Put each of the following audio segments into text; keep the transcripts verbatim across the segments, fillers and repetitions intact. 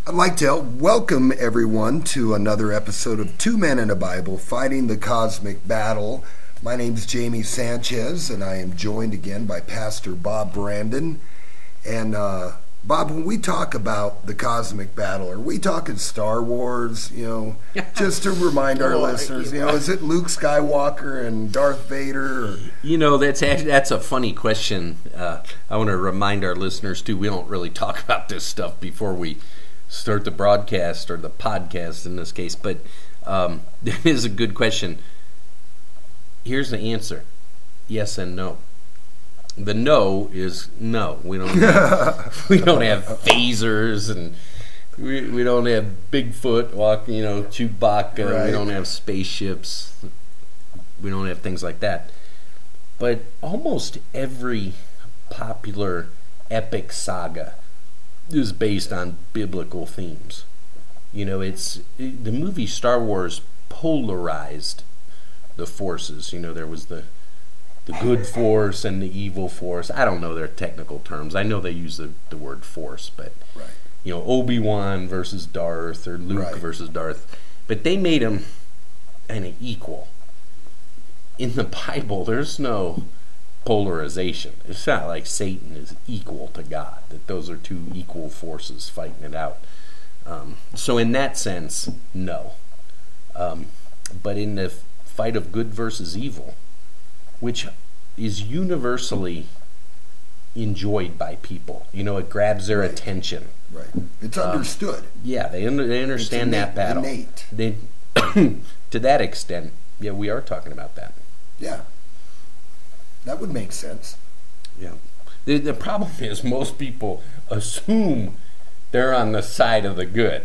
I'd like to welcome everyone to another episode of Two Men in a Bible, Fighting the Cosmic Battle. My name is Jamie Sanchez, and I am joined again by Pastor Bob Brandon. And uh, Bob, when we talk about the cosmic battle, are we talking Star Wars? You know, just to remind our well, listeners, you know, is it Luke Skywalker and Darth Vader? Or? You know, that's actually, that's a funny question. Uh, I want to remind our listeners too. We don't really talk about this stuff before we start the broadcast or the podcast in this case, but um, it is a good question. Here's the answer: yes and no. The no is no. We don't have, we don't have phasers, and we we don't have Bigfoot walking, you know, Chewbacca. Right. We don't have spaceships. We don't have things like that. But almost every popular epic saga is based on biblical themes. You know, it's it, the movie Star Wars polarized the forces. You know, there was the the good force and the evil force. I don't know their technical terms. I know they use the, the word force, but Right. you know, Obi-Wan versus Darth or Luke Right. versus Darth. But they made them an equal. In the Bible, there's no polarization. It's not like Satan is equal to God, that those are two equal forces fighting it out. Um, so in that sense, no. Um, but in the fight of good versus evil, which is universally enjoyed by people, you know, it grabs their Right. attention. Right. It's Um, understood. Yeah, they, under, they understand It's that innate- battle. innate. They, to that extent, yeah, we are talking about that. Yeah. That would make sense. Yeah. The, the problem is most people assume they're on the side of the good.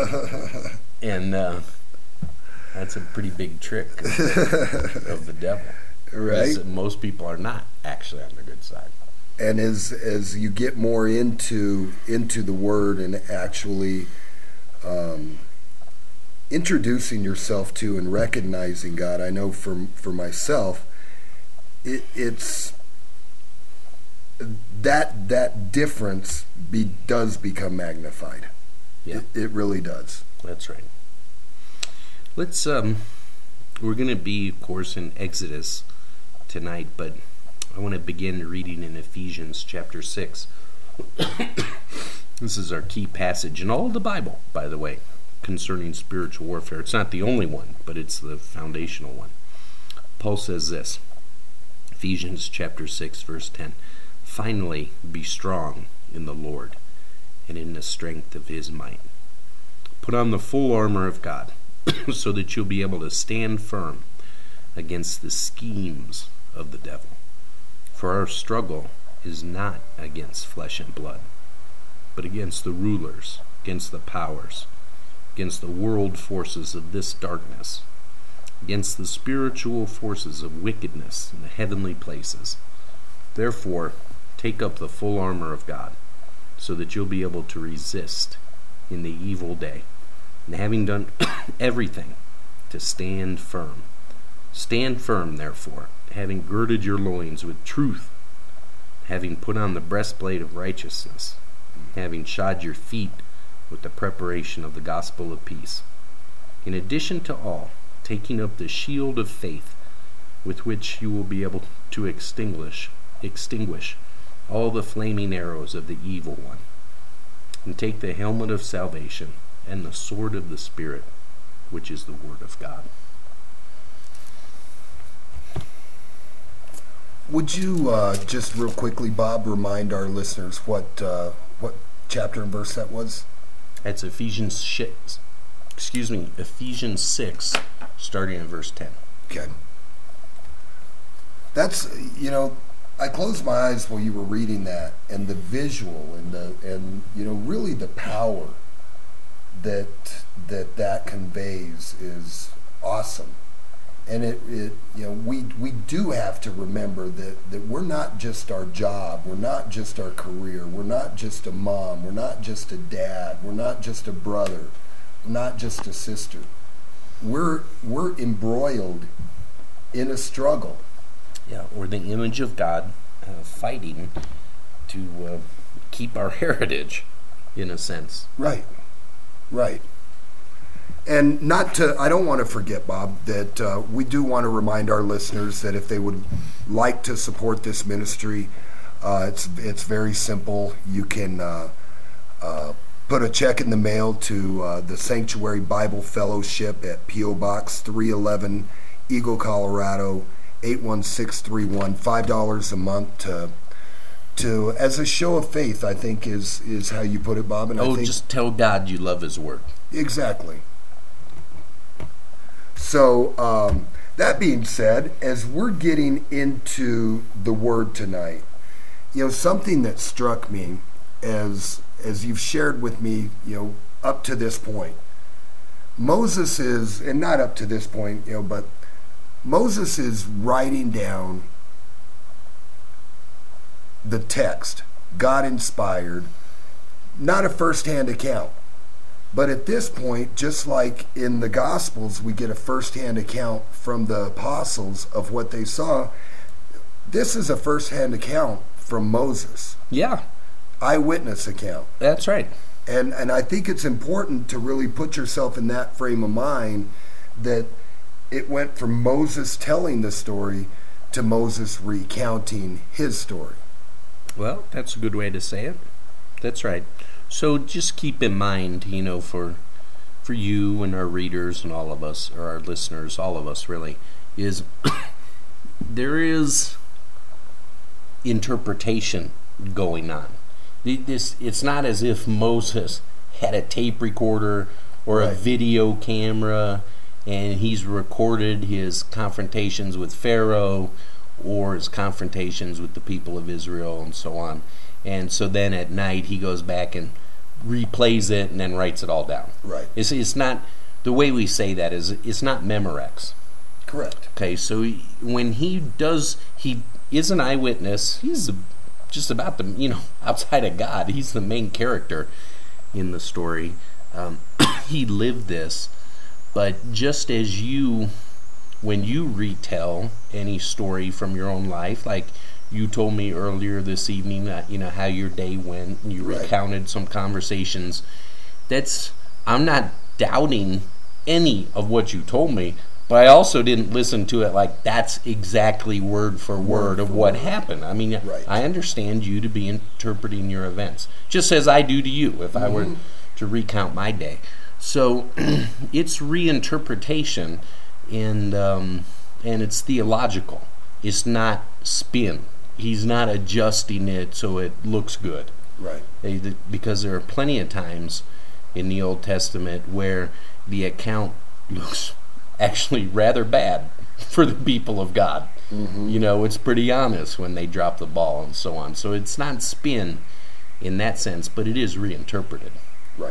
And uh, that's a pretty big trick of the, of the devil. Right. Is that most people are not actually on the good side. And as as you get more into into the Word and actually um, introducing yourself to and recognizing God, I know for for myself, it, it's that that difference be, does become magnified. Yeah. It, it really does. That's right. Let's, um, we're going to be, of course, in Exodus tonight, but I want to begin reading in Ephesians chapter six. This is our key passage in all of the Bible, by the way, concerning spiritual warfare. It's not the only one, but it's the foundational one. Paul says this, Ephesians chapter six, verse ten, "Finally, be strong in the Lord and in the strength of his might. Put on the full armor of God, so that you'll be able to stand firm against the schemes of the devil. For our struggle is not against flesh and blood, but against the rulers, against the powers, against the world forces of this darkness, against the spiritual forces of wickedness in the heavenly places. Therefore, take up the full armor of God, so that you'll be able to resist in the evil day, and having done everything, to stand firm. Stand firm, therefore, having girded your loins with truth, having put on the breastplate of righteousness, having shod your feet with the preparation of the gospel of peace. In addition to all, taking up the shield of faith, with which you will be able to extinguish, extinguish all the flaming arrows of the evil one. And take the helmet of salvation and the sword of the Spirit, which is the word of God." Would you uh, just real quickly, Bob, remind our listeners what uh, what chapter and verse that was? That's Ephesians six, excuse me, Ephesians six, starting in verse ten. Okay. That's, you know, I closed my eyes while you were reading that, and the visual and the and you know really the power that that that conveys is awesome. And it, it you know we we do have to remember that, that we're not just our job, we're not just our career, we're not just a mom, we're not just a dad, we're not just a brother, we're not just a sister. We're we're embroiled in a struggle. Yeah, or the image of God uh, fighting to uh, keep our heritage, in a sense. Right. Right. And not to, I don't want to forget, Bob, that uh, we do want to remind our listeners that if they would like to support this ministry, uh, it's it's very simple. You can uh, uh, put a check in the mail to uh, the Sanctuary Bible Fellowship at P O Box three eleven, Eagle, Colorado, eight one six three one. five dollars a month to, to as a show of faith, I think is, is how you put it, Bob. And oh, I think, just tell God you love His Word. Exactly. So, um, that being said, as we're getting into the Word tonight, you know, something that struck me as as you've shared with me, you know, up to this point, Moses is, and not up to this point, you know, but Moses is writing down the text, God inspired, not a first-hand account. But at this point, just like in the Gospels, we get a first-hand account from the apostles of what they saw. This is a first-hand account from Moses. Yeah. Eyewitness account. That's right. And and I think it's important to really put yourself in that frame of mind that it went from Moses telling the story to Moses recounting his story. Well, that's a good way to say it. That's right. So just keep in mind, you know, for for you and our readers and all of us, or our listeners, all of us really, is there is interpretation going on. This, it's not as if Moses had a tape recorder or Right. a video camera and he's recorded his confrontations with Pharaoh or his confrontations with the people of Israel and so on. And so then at night he goes back and replays it and then writes it all down. Right. It's, it's not, the way we say that is, it's not Memorex. Correct. Okay, so he, when he does, he is an eyewitness. He's just about the, you know, outside of God, he's the main character in the story. Um, he lived this, but just as you, when you retell any story from your own life, like you told me earlier this evening, that, you know, how your day went, and you Right. recounted some conversations. That's, I'm not doubting any of what you told me, but I also didn't listen to it like that's exactly word for word, Word of for what word. happened. I mean, Right. I understand you to be interpreting your events, just as I do to you if I were Mhm. to recount my day. So it's reinterpretation, and um, and it's theological. It's not spin. He's not adjusting it so it looks good. Right. They- Because there are plenty of times in the Old Testament where the account looks actually rather bad for the people of God. Mm-hmm. You know, it's pretty honest when they drop the ball and so on. So it's not spin in that sense, but it is reinterpreted. Right.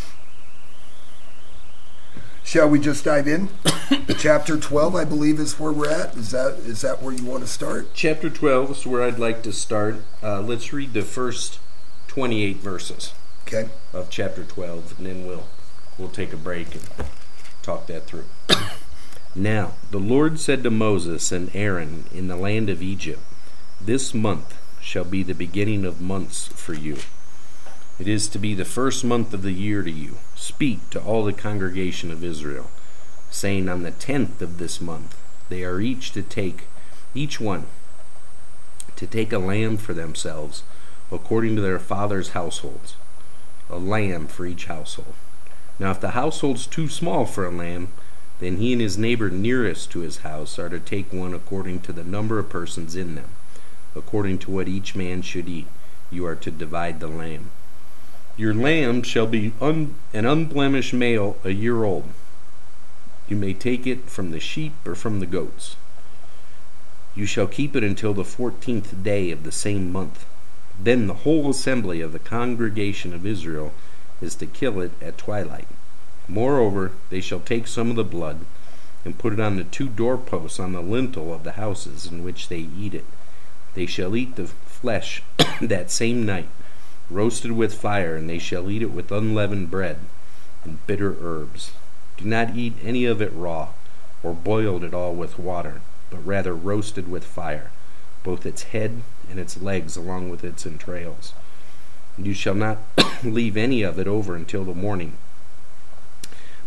Shall we just dive in? Chapter twelve, I believe, is where we're at. Is that is that where you want to start? Chapter twelve is where I'd like to start. Uh, let's read the first twenty-eight verses Okay. of chapter twelve, and then we'll we'll take a break and talk that through. Now, the Lord said to Moses and Aaron in the land of Egypt, "This month shall be the beginning of months for you. It is to be the first month of the year to you. Speak to all the congregation of Israel, saying, on the tenth of this month they are each to take, each one, to take a lamb for themselves, according to their father's households, a lamb for each household. Now if the household's too small for a lamb, then he and his neighbor nearest to his house are to take one according to the number of persons in them. According to what each man should eat, you are to divide the lamb. Your lamb shall be un- an unblemished male a year old. You may take it from the sheep or from the goats. You shall keep it until the fourteenth day of the same month. Then the whole assembly of the congregation of Israel is to kill it at twilight. Moreover, they shall take some of the blood and put it on the two doorposts on the lintel of the houses in which they eat it. They shall eat the flesh that same night, roasted with fire, and they shall eat it with unleavened bread and bitter herbs. Do not eat any of it raw, or boiled at all with water, but rather roasted with fire, both its head and its legs along with its entrails. And you shall not leave any of it over until the morning.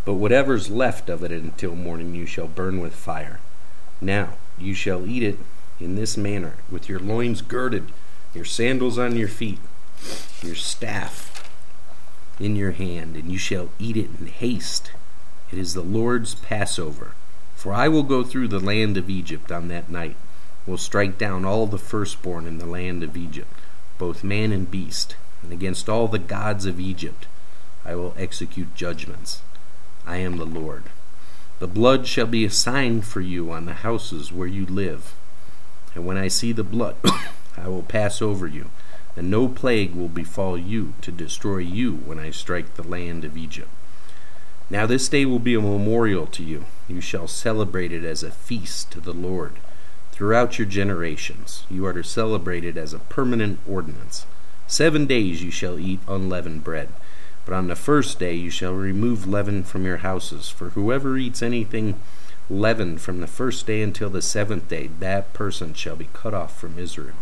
But whatever's left of it until morning you shall burn with fire. Now you shall eat it in this manner, with your loins girded, your sandals on your feet, your staff in your hand, and you shall eat it in haste. It is the Lord's Passover. For I will go through the land of Egypt on that night, will strike down all the firstborn in the land of Egypt, both man and beast, and against all the gods of Egypt I will execute judgments. I am the Lord. The blood shall be a sign for you on the houses where you live. And when I see the blood, I will pass over you, and no plague will befall you to destroy you when I strike the land of Egypt. Now this day will be a memorial to you. You shall celebrate it as a feast to the Lord. Throughout your generations, you are to celebrate it as a permanent ordinance. Seven days you shall eat unleavened bread. But on the first day you shall remove leaven from your houses. For whoever eats anything leavened from the first day until the seventh day, that person shall be cut off from Israel.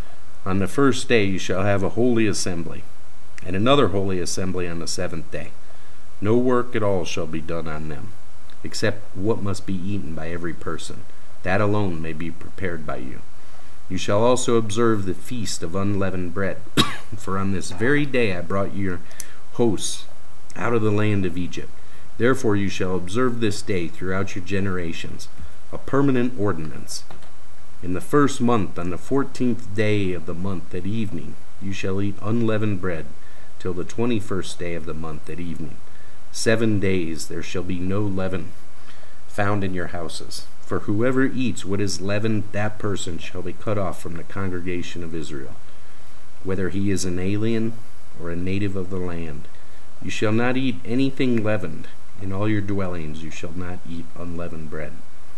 On the first day you shall have a holy assembly, and another holy assembly on the seventh day. No work at all shall be done on them, except what must be eaten by every person. That alone may be prepared by you. You shall also observe the feast of unleavened bread. For on this very day I brought your hosts out of the land of Egypt. Therefore you shall observe this day throughout your generations, a permanent ordinance. In the first month, on the fourteenth day of the month at evening, you shall eat unleavened bread till the twenty-first day of the month at evening. Seven days there shall be no leaven found in your houses. For whoever eats what is leavened, that person shall be cut off from the congregation of Israel, whether he is an alien or a native of the land. You shall not eat anything leavened. In all your dwellings you shall not eat unleavened bread.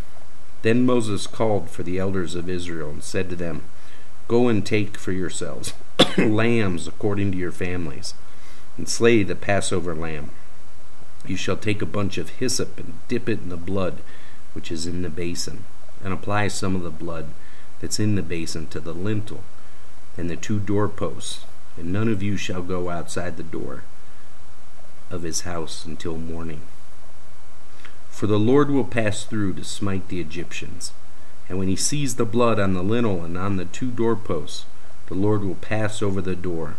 Then Moses called for the elders of Israel and said to them, Go and take for yourselves lambs according to your families, and slay the Passover lamb. You shall take a bunch of hyssop and dip it in the blood which is in the basin, and apply some of the blood that's in the basin to the lintel and the two doorposts, and none of you shall go outside the door of his house until morning. For the Lord will pass through to smite the Egyptians, and when he sees the blood on the lintel and on the two doorposts, the Lord will pass over the door,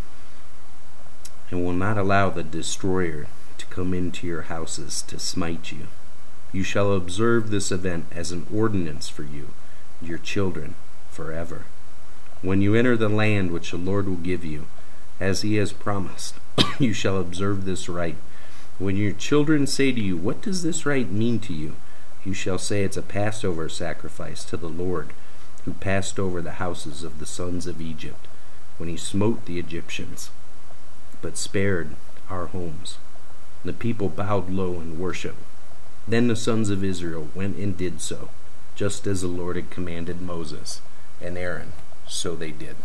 and will not allow the destroyer to come into your houses to smite you. You shall observe this event as an ordinance for you and your children forever. When you enter the land which the Lord will give you, as he has promised, you shall observe this rite. When your children say to you, What does this rite mean to you? You shall say it's a Passover sacrifice to the Lord, who passed over the houses of the sons of Egypt, when he smote the Egyptians, but spared our homes. The people bowed low in worship. Then the sons of Israel went and did so, just as the Lord had commanded Moses and Aaron. So they did.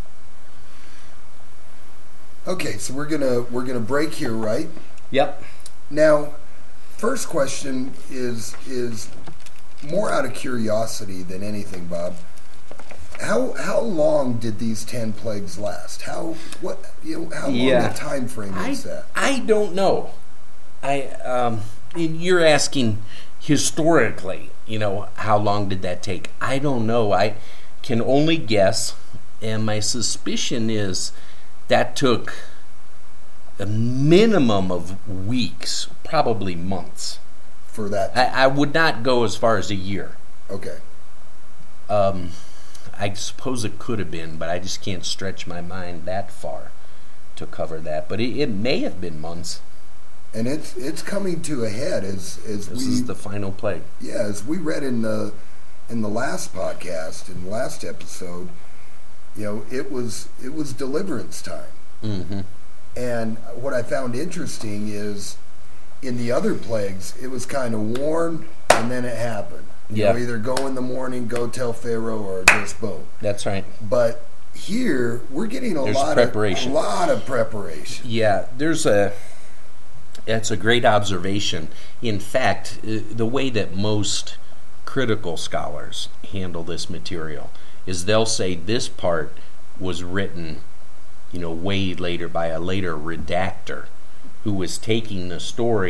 Okay, so we're gonna we're gonna break here, right? Yep. Now, first question is is more out of curiosity than anything, Bob. How how long did these ten plagues last? How what you know how long Yeah. a time frame is I, that? I don't know. I um, you're asking historically, you know, how long did that take? I don't know. I can only guess, and my suspicion is that took a minimum of weeks, probably months. For that? I, I would not go as far as a year. Okay. Um, I suppose it could have been, but I just can't stretch my mind that far to cover that. But it, it may have been months. And it's it's coming to a head as as This we is the final plague. yeah as we read in the in the last podcast in the last episode. You know, it was it was deliverance time. Mm-hmm. And what I found interesting is in the other plagues, it was kind of warned and then it happened. You Yeah. know, either go in the morning, go tell Pharaoh, or just boom. That's right. But here we're getting a There's lot preparation. of a lot of preparation. Yeah, there's a. That's a great observation. In fact, uh, the way that most critical scholars handle this material is they'll say this part was written, you know, way later by a later redactor who was taking the story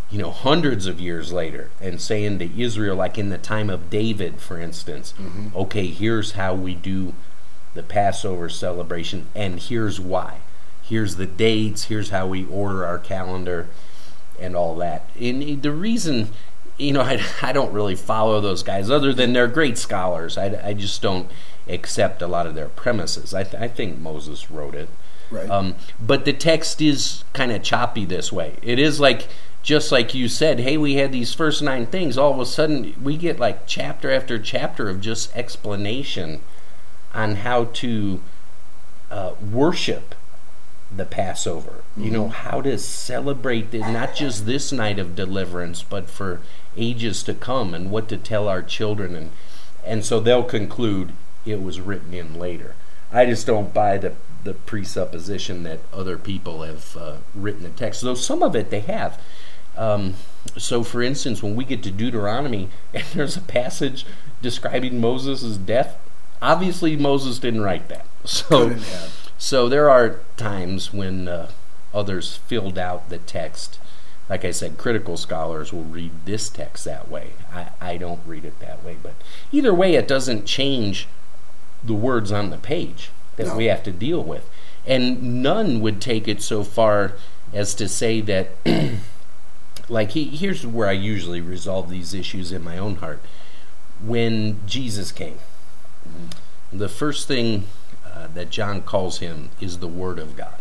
you know, hundreds of years later and saying to Israel, like in the time of David, for instance, mm-hmm. okay, here's how we do the Passover celebration, and here's why. Here's the dates, here's how we order our calendar, and all that. And the reason, you know, I, I don't really follow those guys, other than they're great scholars. I, I just don't accept a lot of their premises. I, th- I think Moses wrote it. Right. Um, but the text is kind of choppy this way. It is like, just like you said, hey, we had these first nine things. All of a sudden, we get like chapter after chapter of just explanation on how to uh, worship the Passover. Mm-hmm. You know, how to celebrate it, not just this night of deliverance, but for ages to come, and what to tell our children. And, and so they'll conclude it was written in later. I just don't buy the the presupposition that other people have uh, written the text, though some of it they have. Um, so, for instance, when we get to Deuteronomy and there's a passage describing Moses' death, obviously Moses didn't write that. So, so there are times when uh, others filled out the text. Like I said, critical scholars will read this text that way. I, I don't read it that way. But either way, it doesn't change the words on the page that no. we have to deal with. And none would take it so far as to say that, like, he, here's where I usually resolve these issues in my own heart. When Jesus came, mm-hmm. the first thing uh, that John calls him is the Word of God.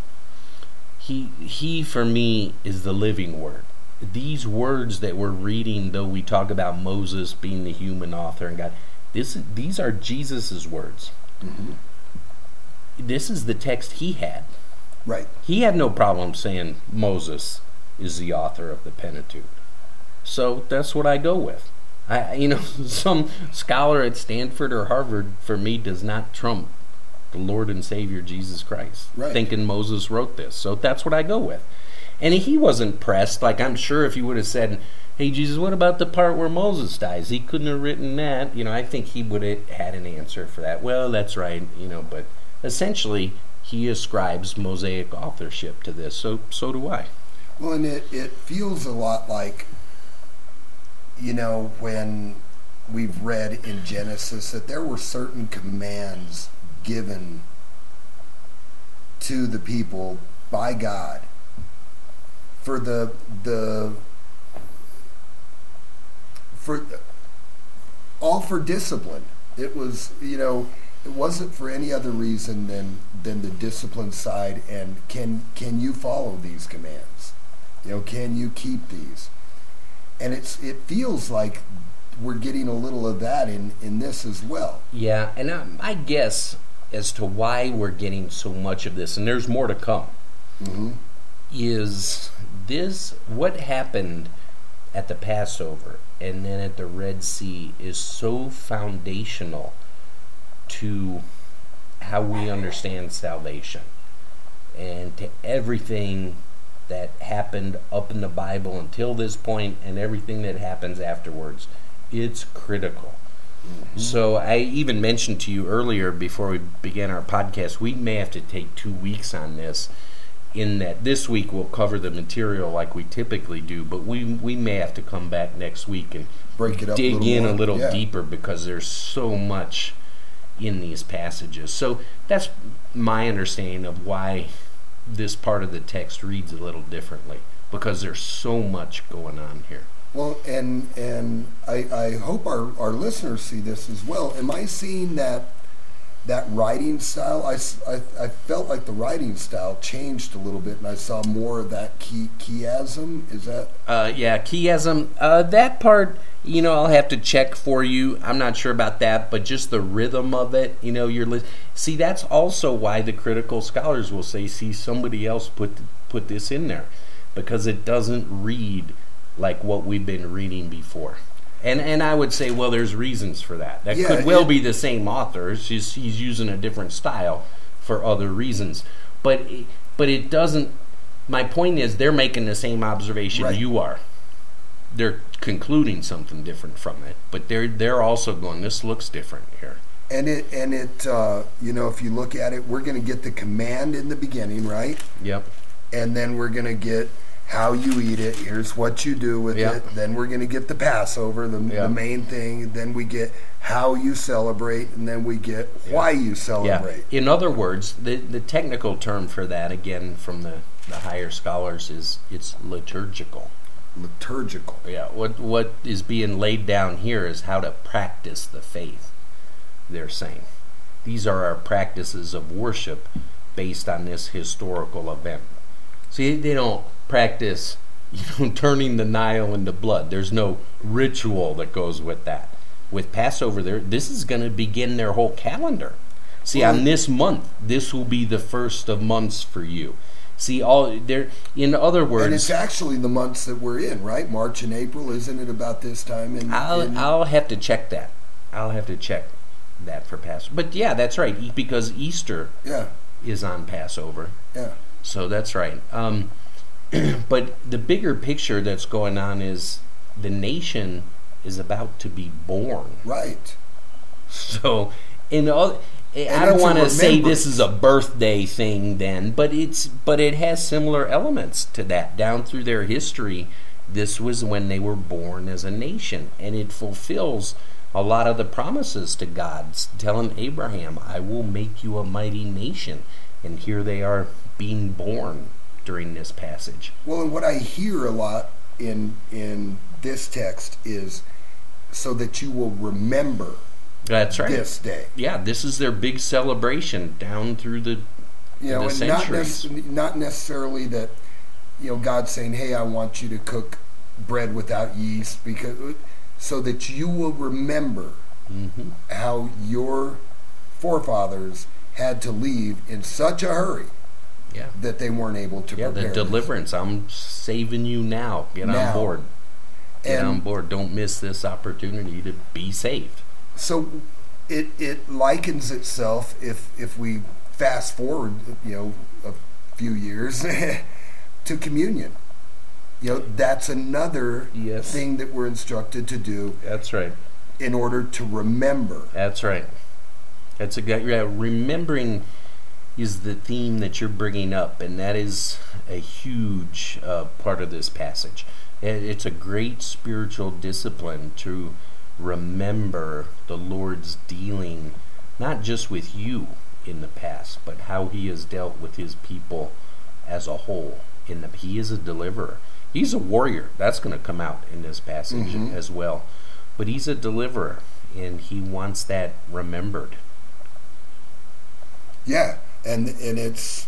He, he, for me, is the living Word. These words that we're reading, though we talk about Moses being the human author and God, this, these are Jesus' words. Mm-hmm. This is the text he had. Right. He had no problem saying Moses is the author of the Pentateuch. So that's what I go with. I, you know, some scholar at Stanford or Harvard, for me, does not trump the Lord and Savior Jesus Christ, right. thinking Moses wrote this. So that's what I go with. And he wasn't pressed. Like, I'm sure if he would have said, hey, Jesus, what about the part where Moses dies? He couldn't have written that. You know, I think he would have had an answer for that. Well, that's right, you know, but essentially, he ascribes Mosaic authorship to this. So so do I. Well, and it, it feels a lot like, you know, when we've read in Genesis that there were certain commands given to the people by God for the the for all for discipline. It was, you know, it wasn't for any other reason than than the discipline side, and can can you follow these commands? You know, can you keep these? And it's it feels like we're getting a little of that in, in this as well. Yeah, and I, I guess as to why we're getting so much of this, and there's more to come, mm-hmm. is this, what happened at the Passover and then at the Red Sea is so foundational to how we understand salvation and to everything that happened up in the Bible until this point and everything that happens afterwards. It's critical. Mm-hmm. So I even mentioned to you earlier before we began our podcast, we may have to take two weeks on this, in that this week we'll cover the material like we typically do, but we we may have to come back next week and break it up, dig a in more. a little yeah. deeper, because there's so much in these passages. So that's my understanding of why this part of the text reads a little differently, because there's so much going on here. Well, and and I, I hope our, our listeners see this as well. Am I seeing that that writing style? I, I, I felt like the writing style changed a little bit, and I saw more of that key, chiasm. Is that? Uh, yeah, chiasm. Uh, that part, you know, I'll have to check for you. I'm not sure about that, but just the rhythm of it, you know, you're li- see, that's also why the critical scholars will say, see, somebody else put put this in there, because it doesn't read like what we've been reading before. And and I would say, well, there's reasons for that. That yeah, could well it, be the same author. It's just he's using a different style for other reasons. But but it doesn't. My point is, they're making the same observation right. you are. They're concluding something different from it, but they're they're also going, this looks different here. And it and it uh, you know, if you look at it, we're going to get the command in the beginning, right? Yep. And then we're going to get how you eat it. Here's what you do with Yeah. it. Then we're going to get the Passover, the, Yeah. the main thing. Then we get how you celebrate, and then we get why you celebrate. Yeah. In other words, the, the technical term for that, again, from the, the higher scholars, is it's liturgical. Liturgical. Yeah. What what is being laid down here is how to practice the faith, they're saying. These are our practices of worship based on this historical event. See, they don't practice, you know, turning the Nile into blood. There's no ritual that goes with that. With Passover, there, this is going to begin their whole calendar. See, Well, on this month, this will be the first of months for you. See, all there. In other words, And it's actually the months that we're in, right? March and April, isn't it about this time? In, I'll in, I'll have to check that. I'll have to check that for Passover. But yeah, that's right, e- because Easter yeah, is on Passover. yeah. So that's right. Um, but the bigger picture that's going on is the nation is about to be born. Right. So, in all, I And don't it's a want to say remembrance. this is a birthday thing then, but it's but it has similar elements to that. Down through their history, this was when they were born as a nation, and it fulfills a lot of the promises to God, telling Abraham, "I will make you a mighty nation," and here they are being born during this passage. Well, and what I hear a lot in in this text is so that you will remember That's right. this day. Yeah, this is their big celebration down through the You know, the and not, centuries. nec- not necessarily that, you know, God's saying, hey, I want you to cook bread without yeast, because so that you will remember Mhm. how your forefathers had to leave in such a hurry Yeah. that they weren't able to Yeah, the prepare this. deliverance. I'm saving you now. Get Now. on board. Get And- on board. Don't miss this opportunity to be saved. So it it likens itself, if if we fast forward, you know, a few years to communion. You know, that's another Yes. thing that we're instructed to do That's right. in order to remember. That's right. That's a good. Yeah, remembering is the theme that you're bringing up, and that is a huge uh, part of this passage. It- It's a great spiritual discipline to remember the Lord's dealing, not just with you in the past, but how He has dealt with His people as a whole. In the, He is a deliverer. He's a warrior. That's going to come out in this passage Mhm. as well. But He's a deliverer, and He wants that remembered. Yeah, and and it's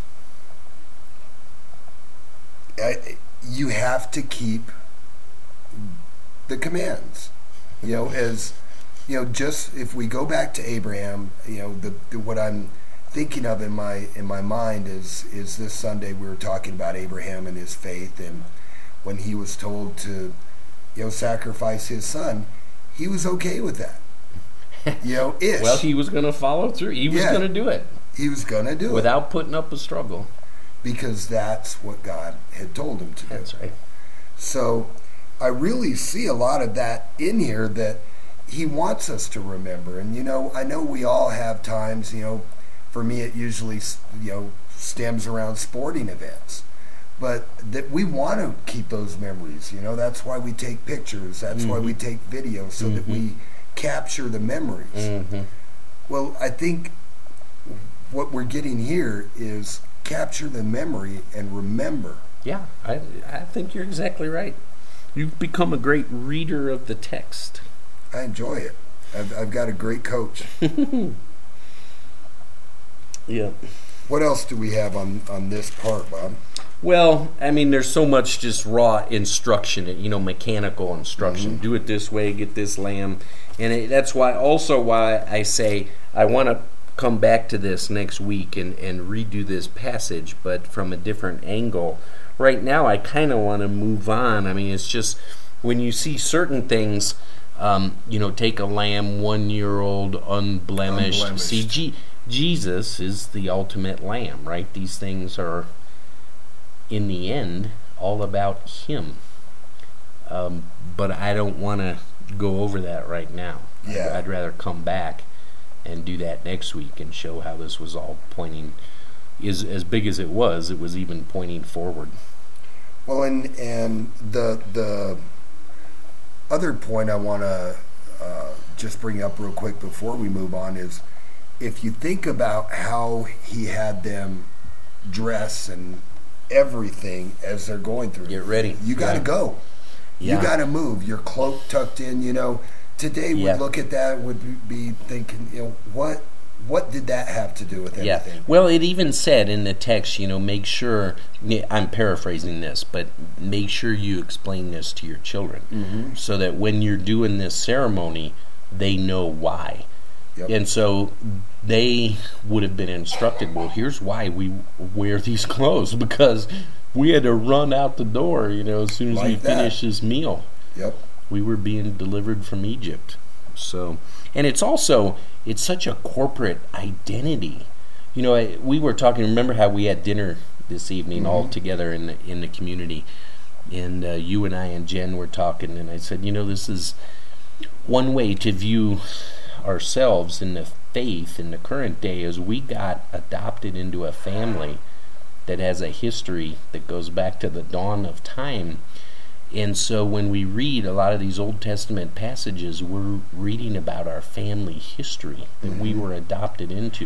I, you have to keep the commands. You know, as you know, just if we go back to Abraham, you know, the, the what I'm thinking of in my in my mind is is this Sunday we were talking about Abraham and his faith, and when he was told to, you know, sacrifice his son, he was okay with that. You know, ish. Well, he was going to follow through. He was Yeah. going to do it he was gonna do it without putting up a struggle. because that's what God had told him to do. That's right. So I really see a lot of that in here that he wants us to remember. And, you know, I know we all have times, you know, for me it usually, you know, stems around sporting events. But that we want to keep those memories, you know, that's why we take pictures. That's why we take videos, so that we capture the memories. Mm-hmm. Well, I think what we're getting here is capture the memory and remember. Yeah, I, I think you're exactly right. You've become a great reader of the text. I enjoy it. I've, I've got a great coach. Yeah. What else do we have on, on this part, Bob? Well, I mean, there's so much just raw instruction, you know, mechanical instruction. Do it this way, get this lamb. And it, that's why, also why I say I want to come back to this next week and, and redo this passage, but from a different angle. Right now, I kind of want to move on. I mean, it's just when you see certain things, um, you know, take a lamb, one-year-old, unblemished. Unblemished. See, G- Jesus is the ultimate lamb, right? These things are, in the end, all about Him. Um, but I don't want to go over that right now. Yeah. I'd, I'd rather come back and do that next week and show how this was all pointing, is as big as it was, it was even pointing forward. Well, and and the the other point I want to uh, just bring up real quick before we move on is, if you think about how he had them dress and everything as they're going through, Get ready. You got to Yeah. go. Yeah. You got to move. Your cloak tucked in. You know, today Yeah. would look at that would be thinking, you know, what what did that have to do with Yeah. anything? Well, it even said in the text, you know, make sure, I'm paraphrasing this, but make sure you explain this to your children Mm-hmm. so that when you're doing this ceremony, they know why. Yep. And so they would have been instructed, well, here's why we wear these clothes, because we had to run out the door, you know, as soon as Like we that. finished this meal. Yep. We were being delivered from Egypt. So, and it's also, it's such a corporate identity. You know, I, we were talking, remember how we had dinner this evening all Mhm. together in the, in the community, and uh, you and I and Jen were talking, and I said, you know, this is one way to view ourselves in the faith in the current day, is we got adopted into a family that has a history that goes back to the dawn of time. And so when we read a lot of these Old Testament passages, we're reading about our family history that we were adopted into.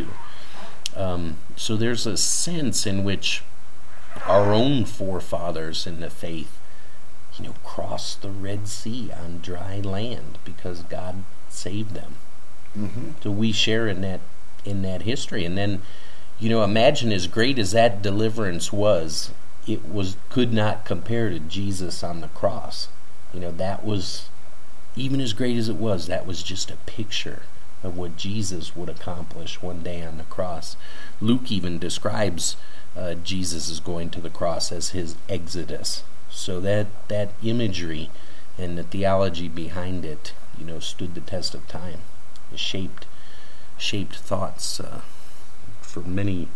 Um, so there's a sense in which our own forefathers in the faith, you know, crossed the Red Sea on dry land because God saved them. Mm-hmm. So we share in that in that history. And then, you know, imagine, as great as that deliverance was, it was could not compare to Jesus on the cross. You know, that was, even as great as it was, that was just a picture of what Jesus would accomplish one day on the cross. Luke even describes uh, Jesus is going to the cross as his exodus. So that that imagery and the theology behind it, you know, stood the test of time. It shaped shaped thoughts uh, for many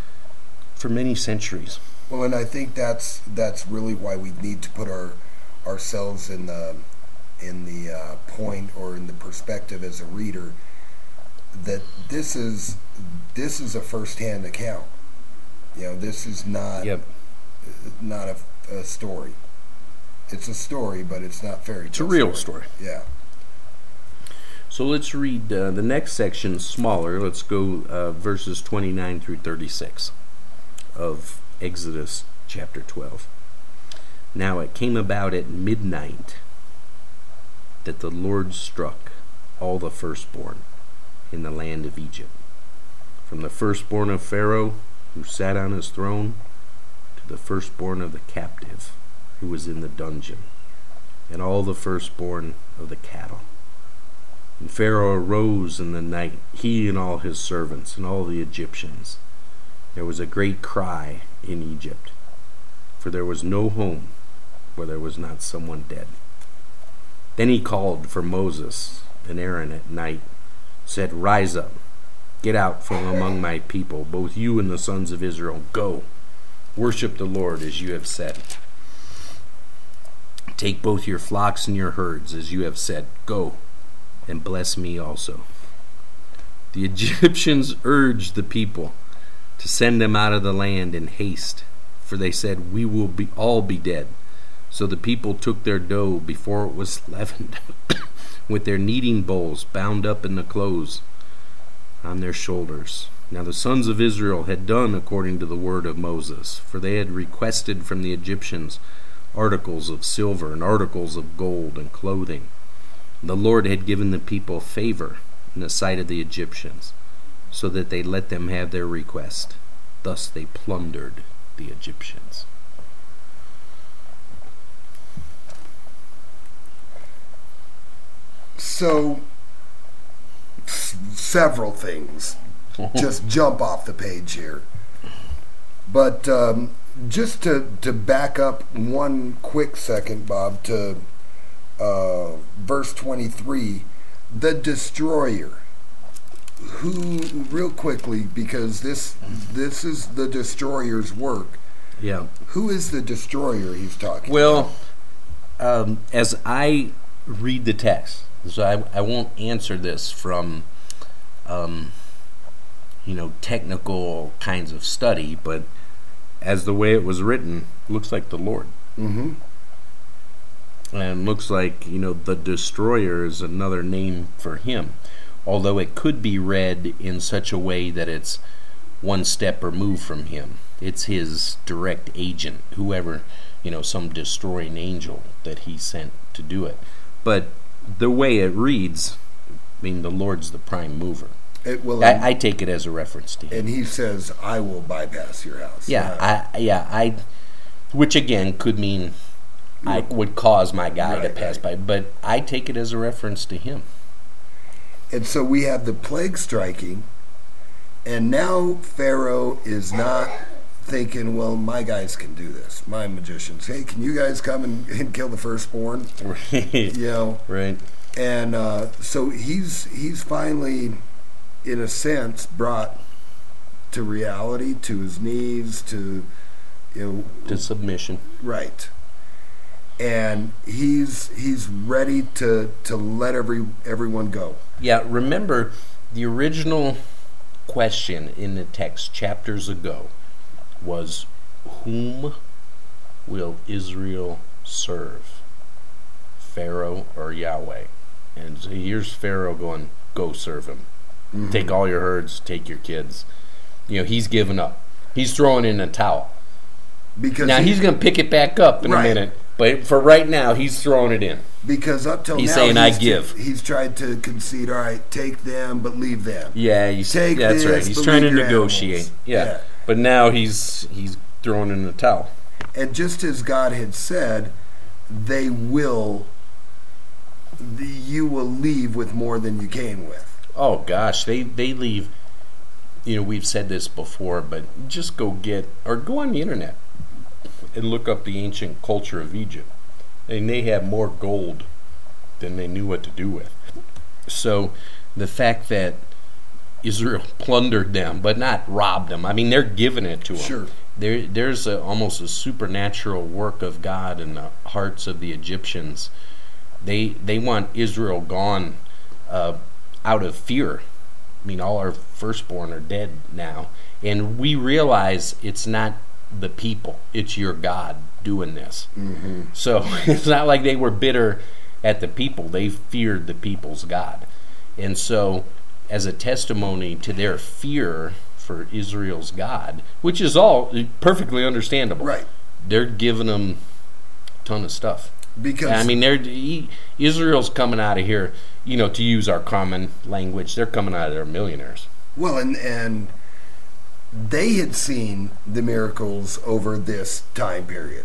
for many centuries. Well, and I think that's that's really why we need to put our ourselves in the in the uh, point or in the perspective as a reader that this is this is a first-hand account. You know, this is not Yep. not a, a story. It's a story, but it's not fairy tale. It's a real story. Yeah. So let's read uh, the next section, smaller. Let's go uh, verses twenty-nine through thirty-six of Exodus chapter twelve. Now it came about at midnight that the Lord struck all the firstborn in the land of Egypt, from the firstborn of Pharaoh who sat on his throne to the firstborn of the captive who was in the dungeon, and all the firstborn of the cattle. And Pharaoh arose in the night, he and all his servants and all the Egyptians. There was a great cry in Egypt, for there was no home where there was not someone dead. Then he called for Moses and Aaron at night, said, "Rise up, get out from among my people, both you and the sons of Israel. Go, worship the Lord as you have said. Take both your flocks and your herds as you have said. Go, and bless me also." The Egyptians urged the people to send them out of the land in haste, for they said, "We will be all be dead." So the people took their dough before it was leavened, with their kneading bowls bound up in the clothes on their shoulders. Now the sons of Israel had done according to the word of Moses, for they had requested from the Egyptians articles of silver and articles of gold and clothing. The Lord had given the people favor in the sight of the Egyptians, so that they let them have their request. Thus they plundered the Egyptians. So, s- several things just jump off the page here. But um, just to, to back up one quick second, Bob, to uh, verse twenty-three, the destroyer. Who, real quickly, because this this is the destroyer's work. Yeah. Who is the destroyer he's talking Well, about? um, as I read the text, so I, I won't answer this from, um, you know, technical kinds of study, but as the way it was written, looks like the Lord. Mm-hmm. And looks like, you know, the destroyer is another name for him. Although it could be read in such a way that it's one step removed from him. It's his direct agent, whoever, you know, some destroying angel that he sent to do it. But the way it reads, I mean, the Lord's the prime mover. It will. I, I take it as a reference to him. And he says, "I will bypass your house." Yeah, yeah. I, yeah, I, which again could mean I would cause my guy right, to pass right. by, but I take it as a reference to him. And so we have the plague striking, and now Pharaoh is not thinking, well, my guys can do this, my magicians. Hey, can you guys come and, and kill the firstborn? Right. You know? Right. And uh, so he's he's finally, in a sense, brought to reality, to his knees, to, you know, To submission. right. And he's he's ready to, to let every everyone go. Yeah, remember the original question in the text chapters ago was, whom will Israel serve? Pharaoh or Yahweh? And so here's Pharaoh going, go serve him. Mm-hmm. Take all your herds, take your kids. You know, he's given up. He's throwing in a towel. Because Now he- he's going to pick it back up in Right. a minute, but for right now, he's throwing it in. Because up till He's now, saying, "I he's give." he's tried to concede. All right, take them, but leave them. Yeah, he's, Take that's this, right. He's but trying to leave your negotiate. animals. Yeah. Yeah. But now he's he's throwing in the towel. And just as God had said, they will. The, you will leave with more than you came with. Oh gosh, they they leave. You know, we've said this before, but just go get or go on the internet and look up the ancient culture of Egypt, and they have more gold than they knew what to do with. So the fact that Israel plundered them, but not robbed them. I mean, they're giving it to them. Sure. There, there's a, almost a supernatural work of God in the hearts of the Egyptians. They they want Israel gone uh, out of fear. I mean, all our firstborn are dead now, and we realize it's not the people; it's your God doing this. Mm-hmm. So it's not like they were bitter at the people; they feared the people's God, and so as a testimony to their fear for Israel's God, which is all perfectly understandable, Right. they're giving them a ton of stuff. Because I mean, they're he, Israel's coming out of here. You know, to use our common language, they're coming out of there millionaires. well, and and they had seen the miracles over this time period.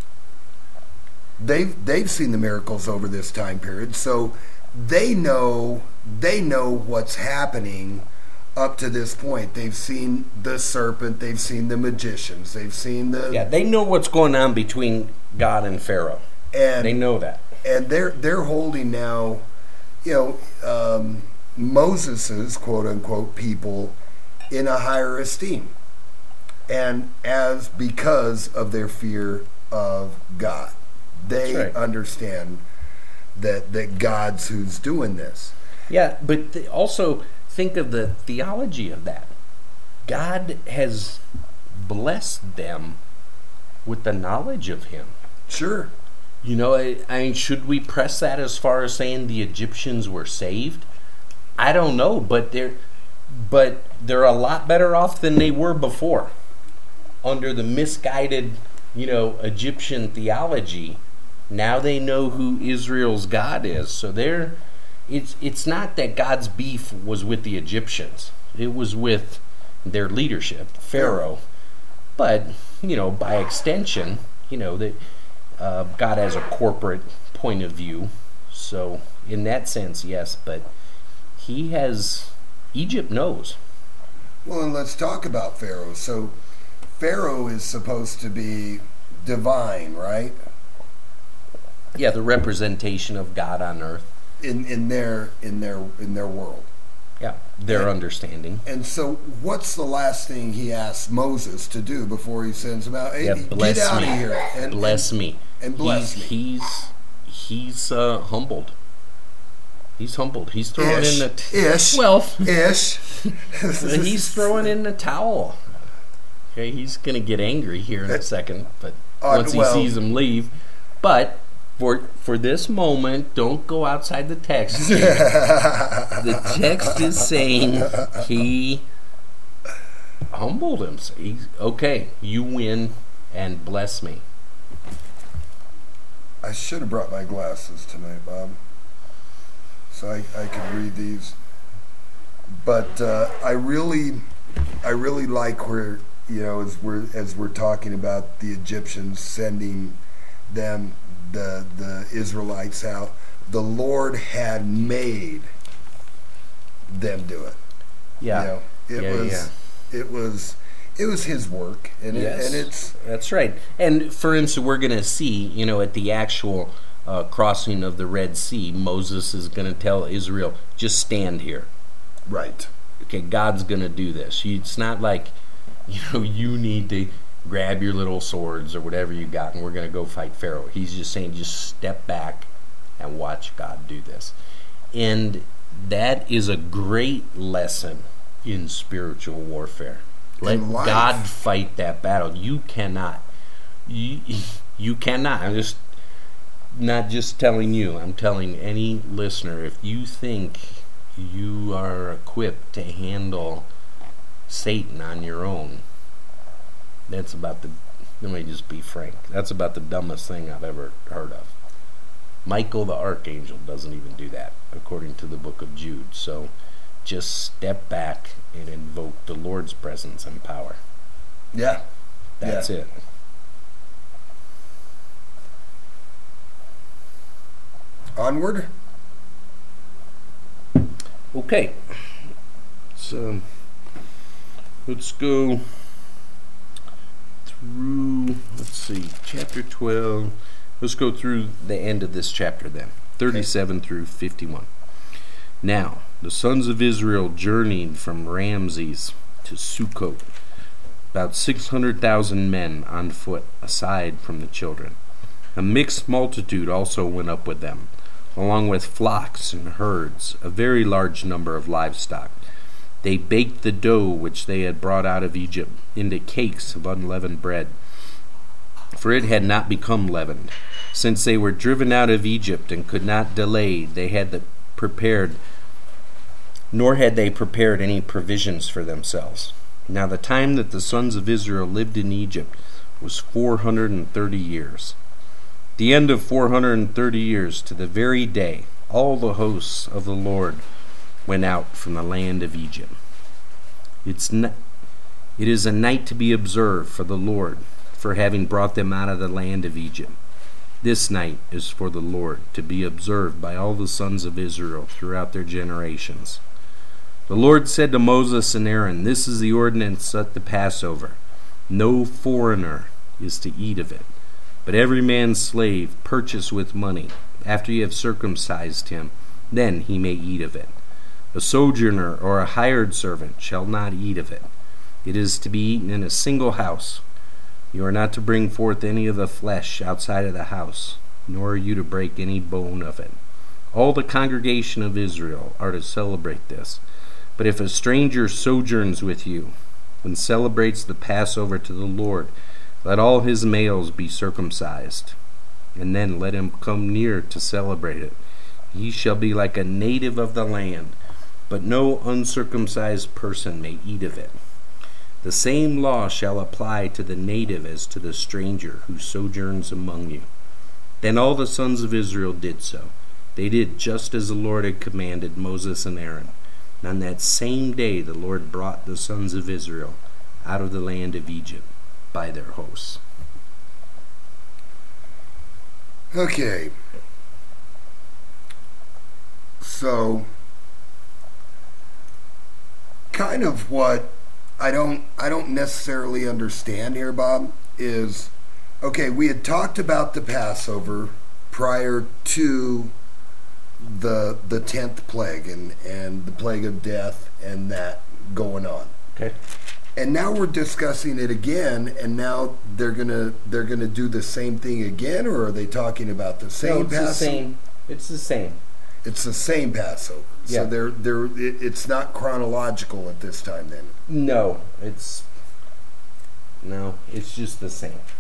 They've they've seen the miracles over this time period, so they know they know what's happening up to this point. They've seen the serpent, they've seen the magicians, they've seen the Yeah, they know what's going on between God and Pharaoh. and They know that. and they're they're holding now, you know, um, Moses's quote unquote people in a higher esteem, and as because of their fear of God, they That's right. understand that that God's who's doing this. Yeah, but th- also think of the theology of that. God has blessed them with the knowledge of Him. Sure, You know, I, I mean, should we press that as far as saying the Egyptians were saved? I don't know, but they're but they're a lot better off than they were before under the misguided, you know, Egyptian theology. Now they know who Israel's God is. So they're it's it's not that God's beef was with the Egyptians. It was with their leadership, Pharaoh. But, you know, by extension, you know, that uh, God has a corporate point of view. So in that sense, yes, but he has Egypt knows. well, and let's talk about Pharaoh. So Pharaoh is supposed to be divine, right? Yeah, the representation of God on earth. In in their in their in their world. Yeah, their Yeah. understanding. And so, what's the last thing he asks Moses to do before he sends him out? Hey, Yeah, bless get out me. of here and bless and, me. and bless he's, me. He's he's uh, humbled. He's humbled. He's throwing Ish, in the t- ish, well. ish. He's throwing in the towel. Okay, he's gonna get angry here in a second, but Uh, once he well- sees them leave. But for for this moment, don't go outside the text. Jim. The text is saying he humbled him. He's, okay, you win and bless me. I should have brought my glasses tonight, Bob, so I, I could read these. But uh, I really, I really like where, you know, as we're as we're talking about the Egyptians sending them, the the Israelites out. The Lord had made them do it. Yeah, You know, it yeah, was yeah. it was it was His work, and Yes. it, and it's That's right. And for instance, we're going to see, you know, at the actual uh, crossing of the Red Sea, Moses is going to tell Israel, just stand here. right. Okay, God's going to do this. You- It's not like, you know, you need to grab your little swords or whatever you got and we're going to go fight Pharaoh. He's just saying, just step back and watch God do this. And that is a great lesson in spiritual warfare. Let In life. God fight that battle. You cannot. You, you cannot. I'm just not just telling you. I'm telling any listener. If you think you are equipped to handle Satan on your own, that's about the, let me just be frank, that's about the dumbest thing I've ever heard of. Michael the archangel doesn't even do that, according to the book of Jude. So just step back and invoke the Lord's presence and power. Yeah. That's Yeah. it. Onward. Okay. So let's go through, let's see, chapter twelve. Let's go through the end of this chapter then, thirty-seven okay. through fifty-one. Now, the sons of Israel journeyed from Ramses to Sukkot, about six hundred thousand men on foot, aside from the children. A mixed multitude also went up with them, along with flocks and herds, a very large number of livestock. They baked the dough which they had brought out of Egypt into cakes of unleavened bread, for it had not become leavened. Since they were driven out of Egypt and could not delay, they had the prepared, nor had they prepared any provisions for themselves. Now the time that the sons of Israel lived in Egypt was four hundred and thirty years. The end of four hundred and thirty years, to the very day, all the hosts of the Lord went out from the land of Egypt. It's n- it is a night to be observed for the Lord, for having brought them out of the land of Egypt. This night is for the Lord, to be observed by all the sons of Israel throughout their generations. The Lord said to Moses and Aaron, "This is the ordinance at the Passover. No foreigner is to eat of it, but every man's slave purchased with money, after you have circumcised him, then he may eat of it. A sojourner or a hired servant shall not eat of it. It is to be eaten in a single house. You are not to bring forth any of the flesh outside of the house, nor are you to break any bone of it. All the congregation of Israel are to celebrate this. But if a stranger sojourns with you and celebrates the Passover to the Lord, let all his males be circumcised, and then let him come near to celebrate it. He shall be like a native of the land, but no uncircumcised person may eat of it. The same law shall apply to the native as to the stranger who sojourns among you." Then all the sons of Israel did so. They did just as the Lord had commanded Moses and Aaron. And on that same day the Lord brought the sons of Israel out of the land of Egypt by their hosts. Okay. So, kind of what I don't I don't necessarily understand here, Bob, is, okay, we had talked about the Passover prior to the the tenth plague and, and the plague of death and that going on. Okay. And now we're discussing it again, and now they're gonna they're gonna do the same thing again, or are they talking about the same No, it's Passover? the same. It's the same. It's the same Passover. Yeah. So they're they're it, it's not chronological at this time then. No, it's no, it's just the same.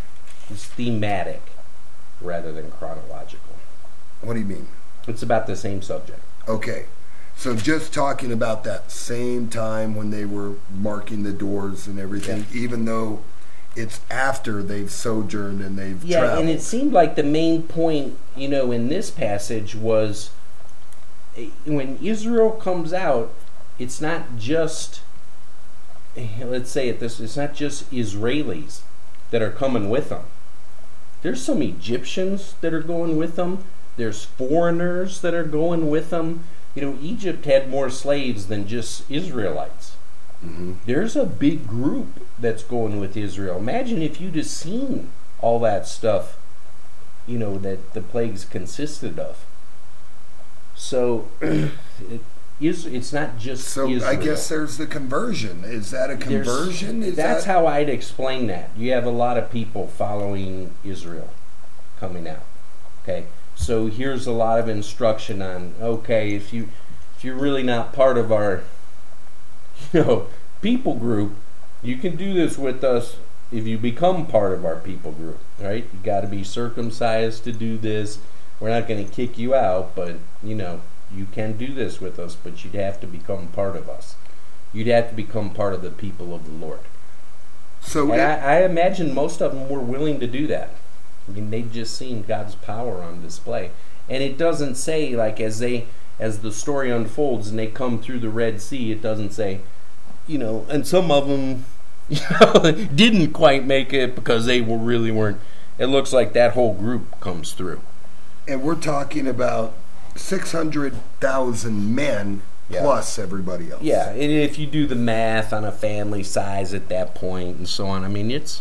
It's thematic rather than chronological. What do you mean? It's about the same subject. Okay. So just talking about that same time when they were marking the doors and everything, yeah. even though it's after they've sojourned and they've yeah, traveled. And it seemed like the main point, you know, in this passage was when Israel comes out, it's not just, let's say it this, it's not just Israelis that are coming with them. There's some Egyptians that are going with them. There's foreigners that are going with them. You know, Egypt had more slaves than just Israelites. Mm-hmm. There's a big group that's going with Israel. Imagine if you'd have seen all that stuff, you know, that the plagues consisted of. So, it is, it's not just so Israel. I guess there's the conversion. Is that a conversion? Is that's that... how I'd explain that. You have a lot of people following Israel coming out. Okay, so here's a lot of instruction on, okay, if you if you're really not part of our, you know, people group, you can do this with us if you become part of our people group, right? You got to be circumcised to do this. We're not going to kick you out, but, you know, you can do this with us, but you'd have to become part of us. You'd have to become part of the people of the Lord. So, and it, I, I imagine most of them were willing to do that. I mean, they'd just seen God's power on display. And it doesn't say, like, as they, as the story unfolds and they come through the Red Sea, it doesn't say, you know, and some of them, you know, didn't quite make it because they were really weren't. It looks like that whole group comes through. And we're talking about six hundred thousand men yeah. plus everybody else. Yeah, and if you do the math on a family size at that point and so on, I mean, it's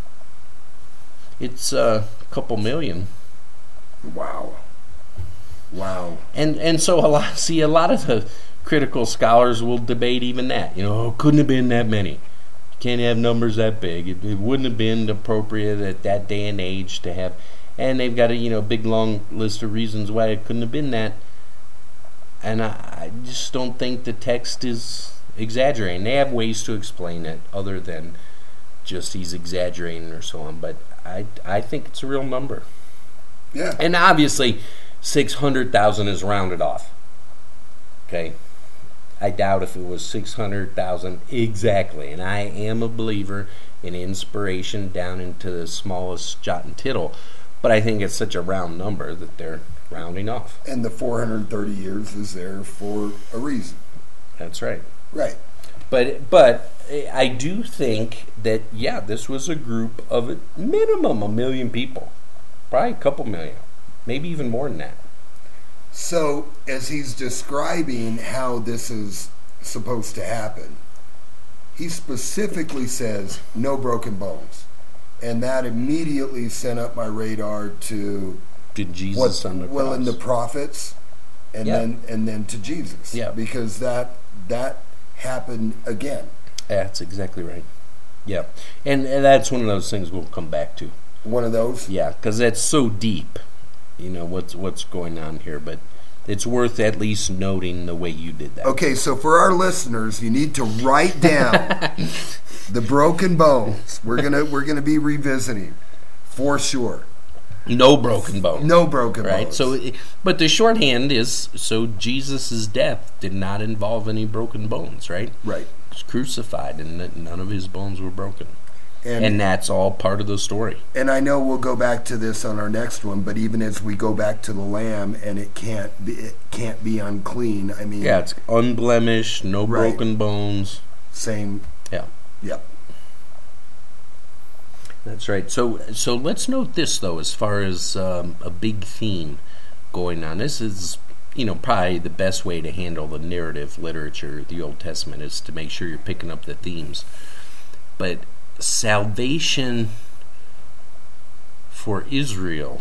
it's uh, a couple million. Wow. Wow. And and so a lot, see, a lot of the critical scholars will debate even that. You know, oh, couldn't have been that many. You can't have numbers that big. It, it wouldn't have been appropriate at that day and age to have... And they've got a you know big long list of reasons why it couldn't have been that. And I, I just don't think the text is exaggerating. They have ways to explain it other than just he's exaggerating or so on. But I, I think it's a real number. Yeah. And obviously, six hundred thousand is rounded off. Okay? I doubt if it was six hundred thousand exactly. And I am a believer in inspiration down into the smallest jot and tittle. But I think it's such a round number that they're rounding off. And the four hundred thirty years is there for a reason. That's right. Right. But but I do think that, yeah, this was a group of a minimum a million people. Probably a couple million. Maybe even more than that. So, as he's describing how this is supposed to happen, he specifically says, no broken bones. And that immediately sent up my radar to Did Jesus what, on the cross. Well, in the prophets, and yeah. then and then to Jesus. Yeah. Because that that happened again. Yeah, that's exactly right. Yeah, and, and that's one of those things we'll come back to. One of those? Yeah, because that's so deep, you know, what's what's going on here. But it's worth at least noting the way you did that. Okay, so for our listeners, you need to write down the broken bones. We're gonna we're gonna be revisiting for sure. No broken bones. No broken right? bones. So, but the shorthand is so Jesus' death did not involve any broken bones, right? Right. He was crucified, and none of his bones were broken. And, and that's all part of the story. And I know we'll go back to this on our next one, but even as we go back to the lamb, and it can't be, it can't be unclean. I mean, yeah, it's unblemished, no right. broken bones. Same. Yeah. Yep. That's right. So, so let's note this though, as far as um, a big theme going on. This is, you know, probably the best way to handle the narrative literature of the Old Testament is to make sure you're picking up the themes. But salvation for Israel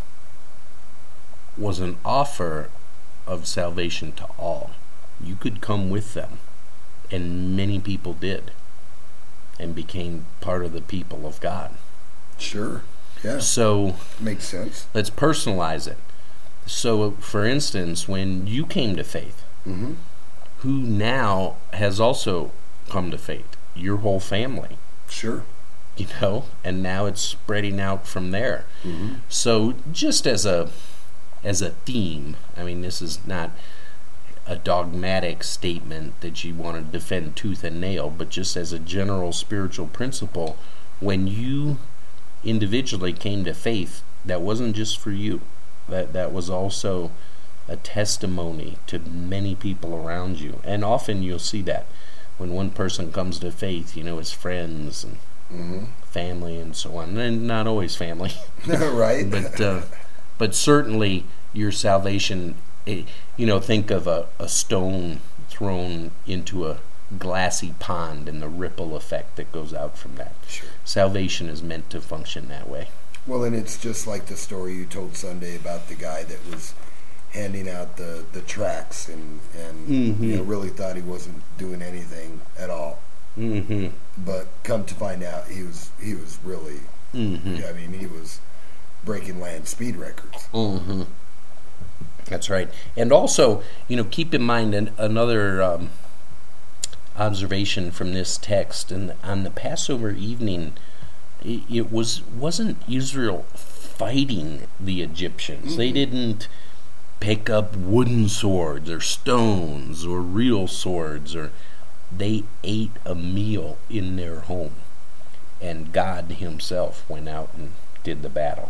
was an offer of salvation to all. You could come with them, and many people did, and became part of the people of God. Sure. Yeah. So makes sense. Let's personalize it. So, for instance, when you came to faith, mm-hmm. who now has also come to faith? Your whole family. Sure. you know, and now it's spreading out from there. Mm-hmm. So just as a as a theme, I mean, this is not a dogmatic statement that you want to defend tooth and nail, but just as a general spiritual principle, when you individually came to faith, that wasn't just for you. That that was also a testimony to many people around you. And often you'll see that when one person comes to faith, you know, his friends and Mm-hmm. family and so on, and not always family, Right. but uh, but certainly your salvation. It, you know, think of a, a stone thrown into a glassy pond and the ripple effect that goes out from that. Sure. Salvation is meant to function that way. Well, and it's just like the story you told Sunday about the guy that was handing out the, the tracts and, and Mm-hmm. you know, really thought he wasn't doing anything at all. Mm-hmm. But come to find out, he was he was really, Mm-hmm. I mean, he was breaking land speed records. Mm-hmm. That's right. And also, you know, keep in mind an, another um, observation from this text. And on the Passover evening, it, it was wasn't Israel fighting the Egyptians. Mm-hmm. They didn't pick up wooden swords or stones or real swords, or they ate a meal in their home, and God himself went out and did the battle.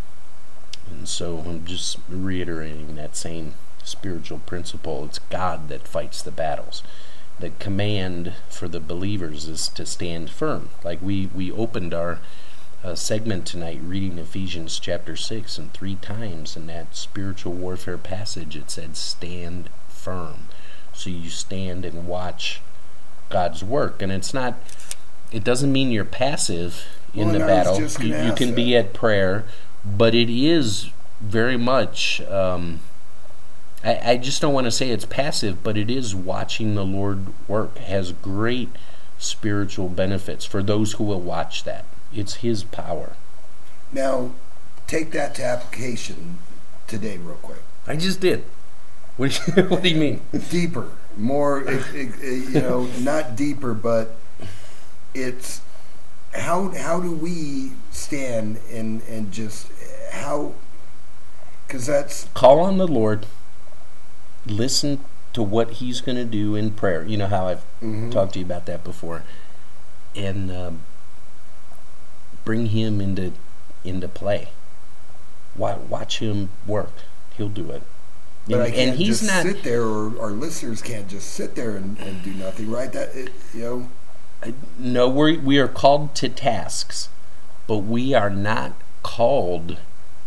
And so I'm just reiterating that same spiritual principle. It's God that fights the battles. The command for the believers is to stand firm. Like we, we opened our uh, segment tonight reading Ephesians chapter six, and three times in that spiritual warfare passage it said stand firm. So you stand and watch God's work. And it's not, it doesn't mean you're passive in well, the battle. You, you can that. be at prayer, but it is very much, um, I, I just don't want to say it's passive, but it is watching the Lord work. It has great spiritual benefits for those who will watch that. It's His power. Now, take that to application today real quick. I just did. What do you, what do you mean? Deeper. More, it, it, it, you know, not deeper, but it's how how do we stand and, and just how, because that's... Call on the Lord, listen to what He's going to do in prayer. You know how I've mm-hmm. talked to you about that before. And um, bring Him into into play. Watch Him work. He'll do it. But and, I can't and he's just not, sit there, or our listeners can't just sit there and, and do nothing, right? That it, you know. No, we we are called to tasks, but we are not called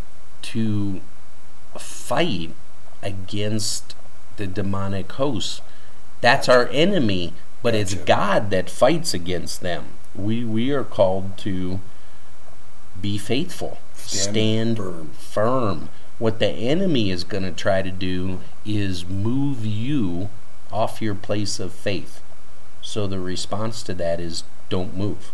to fight against the demonic hosts. That's our enemy, but it's God that fights against them. We we are called to be faithful, stand, stand firm. firm. What the enemy is going to try to do is move you off your place of faith. So the response to that is don't move.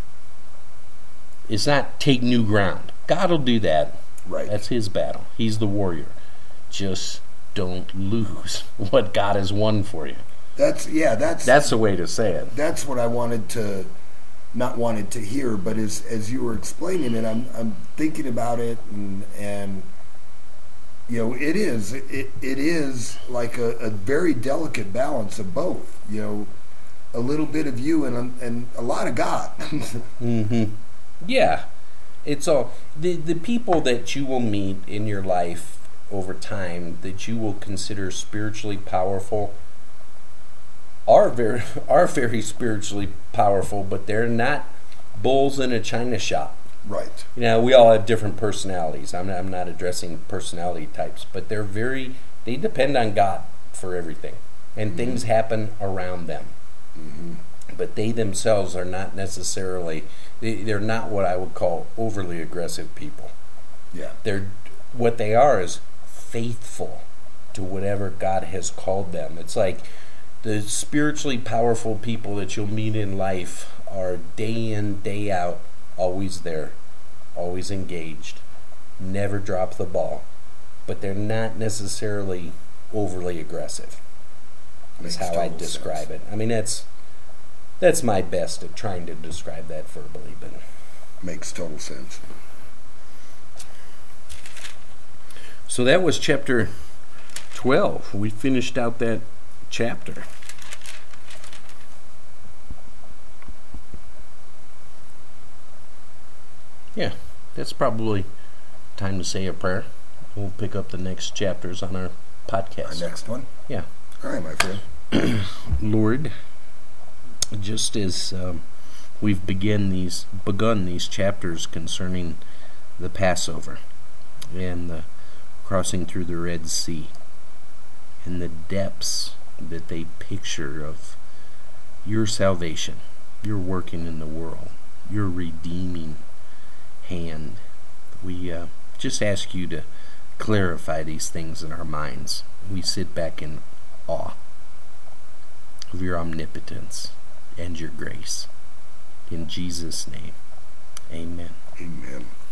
It's not take new ground. God will do that. Right. That's His battle. He's the warrior. Just don't lose what God has won for you. That's yeah, that's That's the way to say it. That's what I wanted to not wanted to hear, but as as you were explaining it, I'm I'm thinking about it, and and you know, it is it it is like a, a very delicate balance of both. You know, a little bit of you and a, and a lot of God. mm-hmm. Yeah, it's all the the people that you will meet in your life over time that you will consider spiritually powerful are very are very spiritually powerful, but they're not bulls in a china shop. Right. You know, we all have different personalities. I'm not, I'm not addressing personality types, but they're very, they depend on God for everything. And mm-hmm. things happen around them. Mm-hmm. But they themselves are not necessarily, they, they're not what I would call overly aggressive people. Yeah. They're, what they are is faithful to whatever God has called them. It's like the spiritually powerful people that you'll meet in life are day in, day out, always there, always engaged, never drop the ball, but they're not necessarily overly aggressive. Is how I describe sense. it. I mean, that's that's my best at trying to describe that verbally, but makes total sense. So that was chapter twelve. We finished out that chapter. Yeah, that's probably time to say a prayer. We'll pick up the next chapters on our podcast. Our next one? Yeah. All right, my friend. Lord, just as um, we've begin these, begun these chapters concerning the Passover and the crossing through the Red Sea and the depths that they picture of your salvation, your working in the world, your redeeming hand, we uh, just ask you to clarify these things in our minds. We sit back in awe of your omnipotence and your grace. In Jesus' name, amen. Amen.